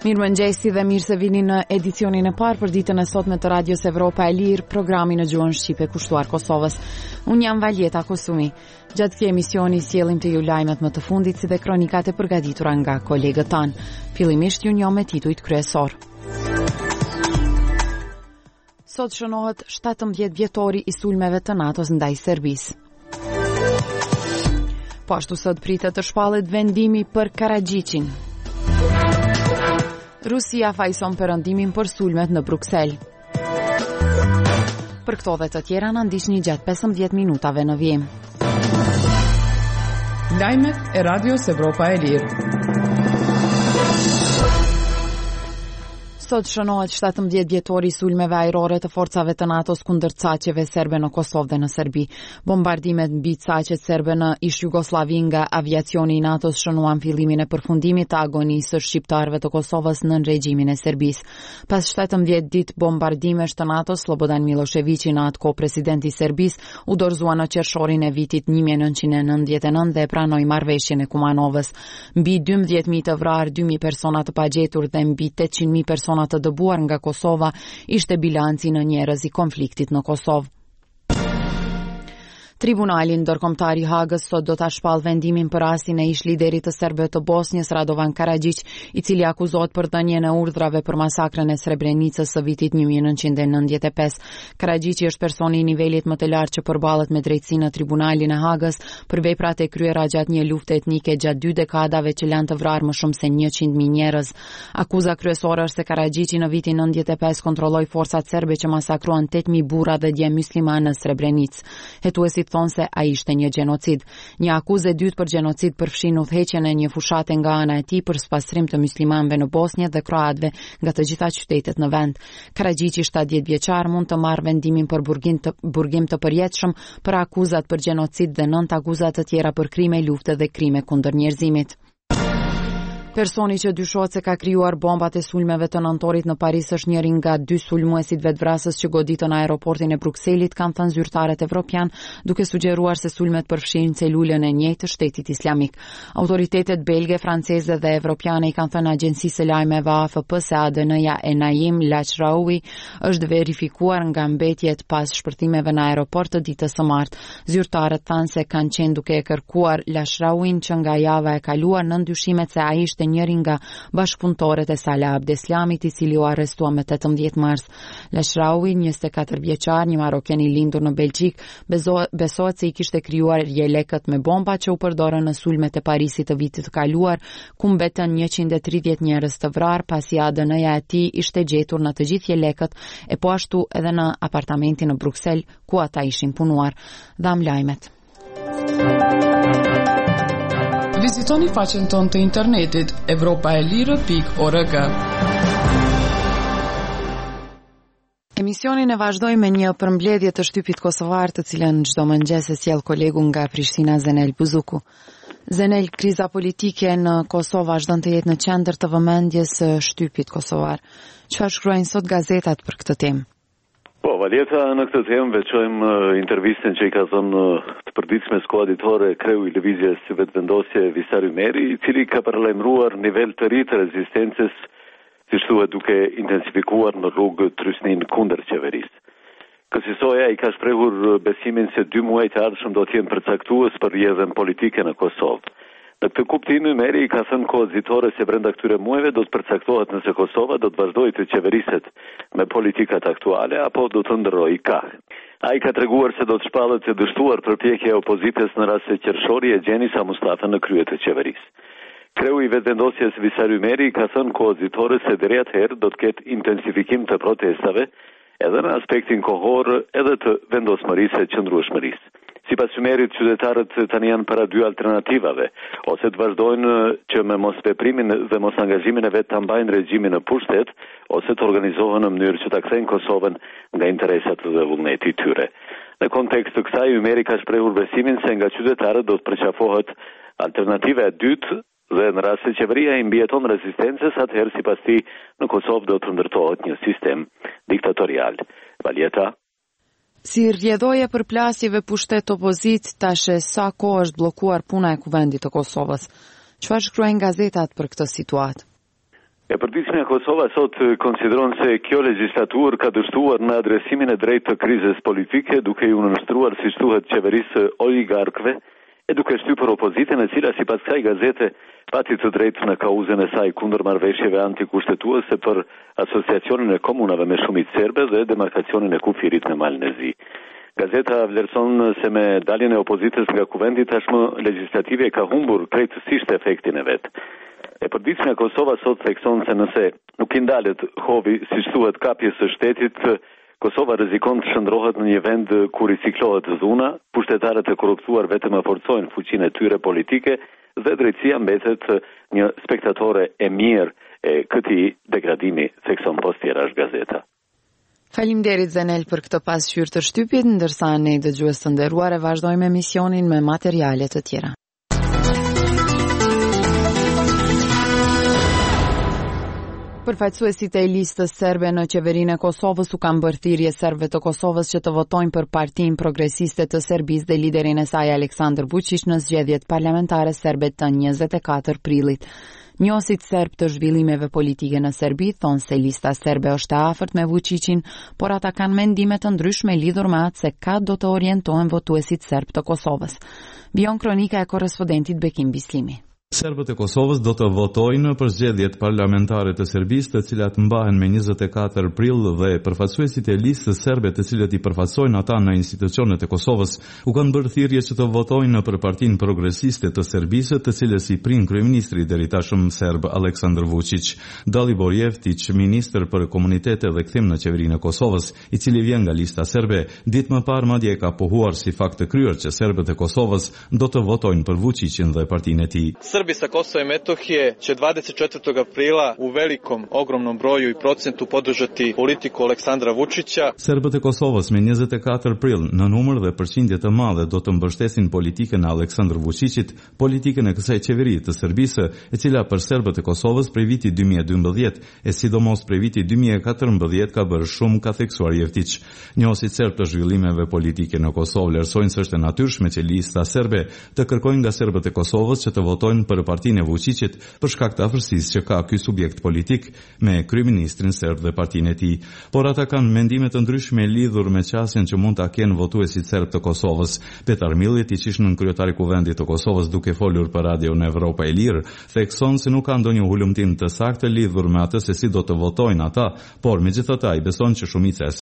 Mirëmëngjesi dhe mirë se vini në edicionin e parë për ditën e sotme të Radios Evropa e Lirë, programi në gjuhën shqipe kushtuar Kosovës. Unë jam Valjeta Kosumi. Gjatë këtij emisioni sjellim të ju lajmet më të fundit si dhe kronikat e përgatitura nga kolegët tanë. Fillimisht ju njoh me titujt kryesor. Sot shënohet 17 vjetori i sulmeve të NATO-s ndaj Serbisë. Po ashtu sot pritet të shpallet vendimi për Karagjicin. Rusia fajson perëndimin për sulmet në Bruksel. Për këto dhe të tjera na ndiqni gjatë 15 minutave në vijim. Lajmet e Radios Evropa e Lirë. Sot shënohet 17 vjetori i sulmeve ajrore të forcave të NATO-s kundër caqeve serbe në Kosovë dhe në Serbi. Bombardimet mbi caqet serbe në ish Jugosllavi nga aviacioni i NATO-s shënuan fillimin e përfundimit të agonisë së shqiptarëve të Kosovës nën regjimin e Serbisë. Pas 17 ditë bombardimesh të NATO-s, Slobodan Miloševići, në atë kohë presidenti i Serbisë, u dorëzua në qershorin e vitit 1999 dhe pranoi marrëveshjen e Kumanovës. Mbi 12.000 të vrarë, 2.000 persona të pagjetur dhe mbi 800.000 persona të dëbuar nga Kosova ishte bilanci në njerëz i konfliktit në Kosovë. Tribunali ndërkombëtar i Hagës sot do ta shpall vendimin për rastin e ish liderit të serbëve të Bosnjës Radovan Karadžić, i cili akuzohet për dhënien e urdhrave për masakrën e Srebrenicës së vitit 1995. Karadžić është personi i nivelit më të lartë që përballet me drejtësinë në Tribunalin e Hagës për veprat e kryera gjatë një lufte etnike gjatë 2 dekadave që lanë të vrarë më shumë se 100.000 njerëz. Akuza kryesore është se Karadžići në vitin 95 kontrolloi forcat serbe që masakruan 8.000 burra dhe djem muslimanë në Srebrenicë. Hetuesit thonë se ai ishte një gjenocid. Një akuzë e dytë për gjenocid përfshin udhëheqjen e një fushate nga ana e tij për spastrim të muslimanëve në Bosnjë dhe kroatëve nga të gjitha qytetet në vend. Karadžić, 70 vjeçar, mund të marrë vendimin për burgim të përjetshëm për akuzat për gjenocid dhe 9 akuzat të tjera për krime lufte dhe krime kundër njerëzimit. Personi që dyshohet se ka krijuar bombat e sulmeve të nëntorit në Paris është njëri nga 2 sulmuesit vetvrasës që goditën në aeroportin e Brukselit, kanë thënë zyrtarët evropian, duke sugjeruar se sulmet përfshin celulën e njëjtë të Shtetit Islamik. Autoritetet belge, franceze dhe evropiane i kanë thënë agjencisë së lajmeve AFP se ADN-ja e Naim Lachraoui është verifikuar nga mbetjet pas shpërthimeve në aeroport të ditës së martë. Zyrtarët thanë se kanë qenë duke e kërkuar Lachraouin që nga java e kaluar në ndyshimet se ai ishte njëri nga bashkëpunëtorët e Salah Abdeslamit, i cili u arrestua më 18 mars. Lachraoui, 24 vjeçar, një maroken i lindur në Belgjik, besohet se i kishte krijuar jelekët me bomba që u përdorën në sulmet e Parisit të vitit të kaluar, ku mbetën 130 njerëz të vrarë pasi ADN-ja e tij ishte gjetur në të gjithë jelekët e po ashtu edhe në apartamentin në Bruksel ku ata ishin punuar. Dham lajmet. Vizitoni faqen tonë të internetit evropaelire.org. Emisionin e vazhdoj me një përmbledhje të shtypit kosovar, të cilën çdo mëngjes e sjell kolegu nga Prishtina, Zenel Buzuku. Zenel, kriza politike në Kosovë vazhdon të jetë në qendër të vëmendjes së shtypit kosovar. Çfarë shkruajnë sot gazetat për këtë temë? Po, Valjeta, në këtë temë veçojmë intervistën që i ka thënë të përditshme skuaditore kreu i lëvizjes së vetëvendosje Visar Ymeri, i cili ka paralajmëruar nivel të ri të rezistencës, siç thuhet, duke intensifikuar në rrugë trysnin kundër qeverisë. Kësaj ai ka shprehur besimin se 2 muaj të ardhshëm do të jenë përcaktues për rrjedhën politike në Kosovë. Në këtë kuptim, Ymeri ka thënë kohëzitore se brenda këtyre muajve do të përcaktohet nëse Kosova do të vazhdojë të qeveriset me politikat aktuale apo do të ndërrojë kahë. Ai ka treguar se do të shpallet e dështuar përpjekja e opozitës në rast se qershori e gjeni Sa Mustafa në krye të qeverisë. Kreu i vetëvendosjes Visar Ymeri ka thënë kohëzitore se deri atëherë do të ketë intensifikim të protestave edhe në aspektin kohor edhe të vendosmërisë e qëndrueshmërisë. Sipas Ymerit, qytetarët tani janë para 2 alternativave, ose të vazhdojnë që me mos veprimin dhe mos angazhimin e vetë të mbajnë regjimin në pushtet, ose të organizohen në mënyrë që ta kthejnë Kosovën nga interesat dhe vullneti i tyre. Në kontekst të kësaj, Ymeri ka shprehur besimin se nga qytetarët do të përqafohet alternativa e dytë dhe në rast se qeveria i mbijeton rezistencës, atëherë sipas tij në Kosovë do të ndërtohet një sistem diktatorial. Valjeta. Si rrjedhoje për plasjeve pushtet opozit, tash sa kohë është bllokuar puna e Kuvendit të Kosovës. Çfarë shkruajnë gazetat për këtë situatë? E përditshmja e Kosovës sot konsideron se kjo legjislaturë ka dështuar në adresimin e drejtë të krizës politike, duke ju nënshtruar siç thuhet qeverisë oligarkëve e duke shtypur opozitën, e cila sipas kësaj gazete pati të drejtë në kauzën e saj kundër marrëveshjeve antikushtetuese për asociacionin e komunave me shumicë serbe dhe demarkacionin e kufirit në Malën e Zi. Gazeta vlerëson se me daljen e opozitës nga kuvendi tashmë legjislative ka humbur krejtësisht efektin e vet. E përditshmja e Kosovës sot thekson se nëse nuk i ndalet hovi, siç thuhet, kapjes së shtetit, Kosova rrezikon të shndrohet në një vend ku riciklohet dhuna, pushtetarët e korruptuar vetëm e forcojnë fuqinë e tyre politike dhe drejtësia mbetet një spektatore e mirë e këtij degradimi, thekson Postjerash gazeta. Faleminderit Zenel për këtë pasqyrë të shtypit, ndërsa ne dëgjues të nderuar e vazhdojmë emisionin me materiale të tjera. Përfaqësuesit e listës serbe në qeverinë e Kosovës u kanë bërë thirrje serbëve të Kosovës që të votojnë për Partinë Progresiste të Serbisë dhe liderin e saj Aleksandar Vučić në zgjedhjet parlamentare serbe të 24 prillit. Njohësit serb të zhvillimeve politike në Serbi thonë se lista serbe është e afërt me Vučićin, por ata kanë mendime të ndryshme lidhur me atë se ka do të orientohen votuesit serb të Kosovës. Vion kronika e korrespondentit Bekim Bislimi. Serbët e Kosovës do të votojnë për zgjedhjet parlamentare të Serbisë, të cilat mbahen me 24 prill dhe përfaqësuesit e listës serbe, të cilët i përfaqësojnë ata në institucionet e Kosovës, u kanë bërë thirrje që të votojnë për Partinë Progresiste të Serbisë, të cilës i prin kryeministri deri tashëm serb Aleksandar Vučić. Dalibor Jeftić, ministër për komunitete dhe kthim në qeverinë e Kosovës, i cili vjen nga lista serbe, ditë më parë madje ka pohuar si fakt të kryer që serbët e Kosovës do të votojnë për Vučićin dhe partinë e tij. Srbi sa Kosova i Metohije će 24. aprila u velikom, ogromnom broju i procentu podržati politiku Aleksandra Vučića. Serbët e Kosovës me 24 prill në numër dhe përqindje të madhe do të mbështesin politikën e Aleksandr Vučićit, politikën e kësaj qeverie të Serbisë, e cila për serbët e Kosovës prej vitit 2012 e sidomos prej vitit 2014 ka bërë shumë, ka theksuar Jeftić. Njohësit serb të zhvillimeve politike në Kosovë vlerësojnë se është e natyrshme që lista serbe të kërkojnë nga serbët e Kosovës që të votojnë për partinë e Vučićit për shkak të afërsisë që ka ky subjekt politik me kryeministrin serb dhe partinë e tij. Por ata kanë mendime të ndryshme lidhur me qasjen që mund ta kenë votuesit serb të Kosovës. Petar Milli, i qishën kryetari i kuvendit të Kosovës, duke folur për radion Evropa e Lirë, thekson se nuk ka ndonjë hulumtim të saktë lidhur me atë se si do të votojnë ata, por megjithatë ai beson që shumica e